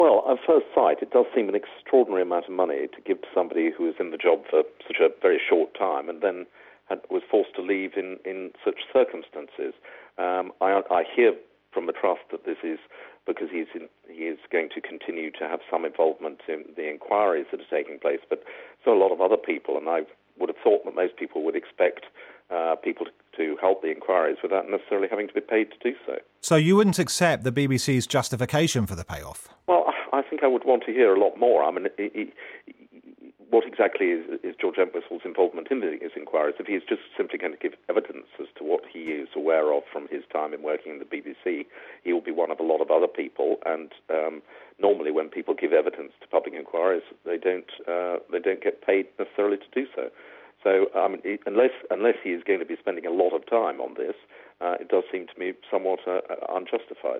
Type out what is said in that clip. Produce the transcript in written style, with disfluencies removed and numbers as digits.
Well, at first sight, it does seem an extraordinary amount of money to give to somebody who was in the job for such a very short time and then was forced to leave in such circumstances. I hear from the Trust that this is because he is going to continue to have some involvement in the inquiries that are taking place, but so a lot of other people, and I would have thought that most people would expect people to help the inquiries without necessarily having to be paid to do so. So you wouldn't accept the BBC's justification for the payoff? Well, I think I would want to hear a lot more. I mean, what exactly is George Entwistle's involvement in these inquiries? If he is just simply going to give evidence as to what he is aware of from his time in working in the BBC, he will be one of a lot of other people. And normally, when people give evidence to public inquiries, they don't get paid necessarily to do so. So, I mean, unless he is going to be spending a lot of time on this, it does seem to me somewhat unjustified.